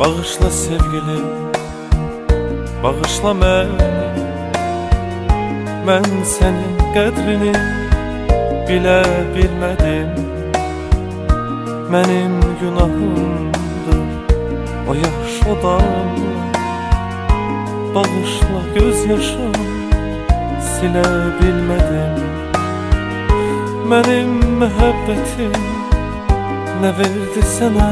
Bağışla sevgilim, bağışla məni. Mən sənin qədrini bilə bilmədim. Mənim günahımdır o yaş odanlar. Bağışla göz yaşım silə bilmədim. Mənim məhəbbətim nə verdi sənə?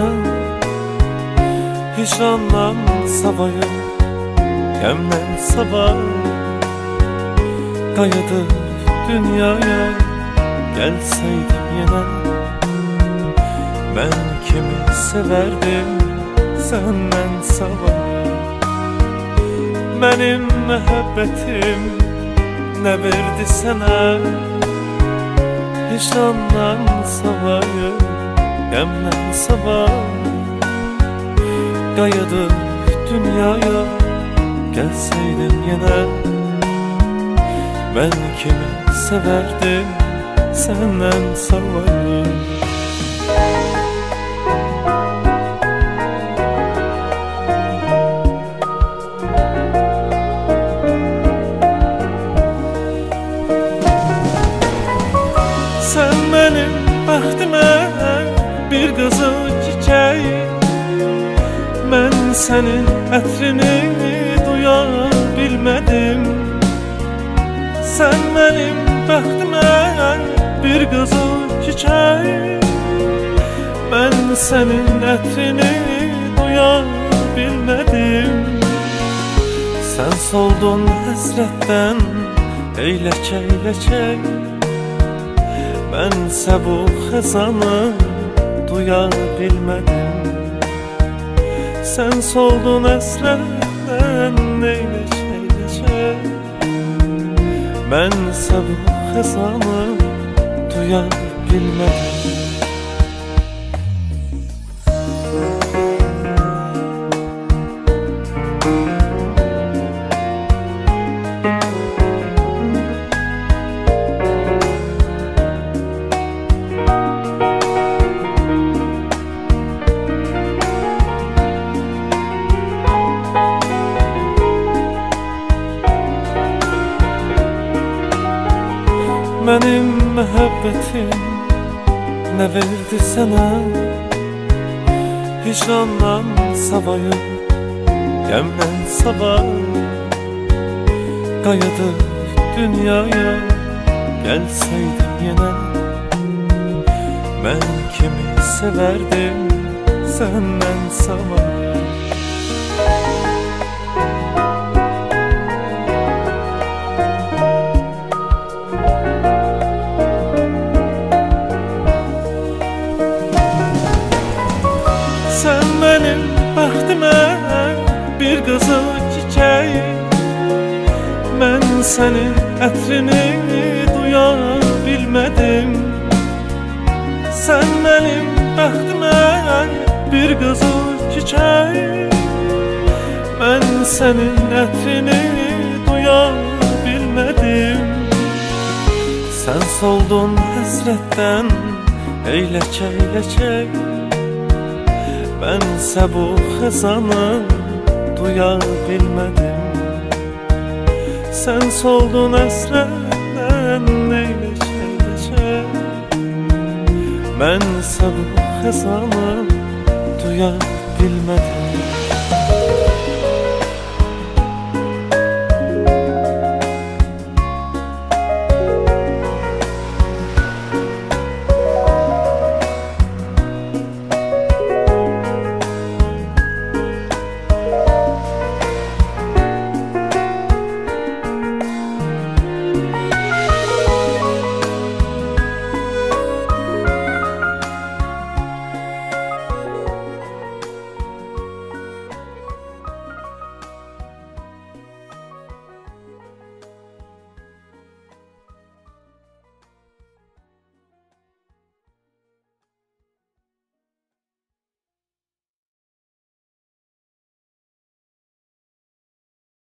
Hicrandan savayım, qəmdən savayım. Qayıdıb dünyaya gəlsəydim yenə, mən kimi sevərdim səndən savayım. Mənim məhəbbətim nə verdi sənə? Hicrandan savayım, qəmdən savayım. Qayıdıb dünyaya gəlsəydim yenə, mən kimi sevərdim səndən savayım. Sən mənim bəxtimə bir qızıl çiçək, mən sənin ətrini duya bilmədim. Sən mənim bəxtimə bir qızıl çiçək, mən sənin ətrini duya bilmədim. Sən soldun həsrətdən ləçək, mənsə bu xəzanı duya bilmədim. Sən soldun həsrətdən ləçək, mənsə bu xəzanı duya bilmədim. Mənim məhəbbətim nə verdi sənə? Hicrandan savayım, qəmdən savayım. Qayıdıb dünyaya gəlsəydim yenə, mən kimi sevərdim səndən savayım. Sən mənim bəxtimə bir qızıl çiçək, mən sənin ətrini duya bilmədim. Sən mənim bəxtimə bir qızıl çiçək, mən sənin ətrini duya bilmədim. Sən soldun həsrətdən ləçək, mənsə bu xəzanı duya bilmədim. Sən soldun həsrətdən ləçək, mənsə bu xəzanı duya bilmədim.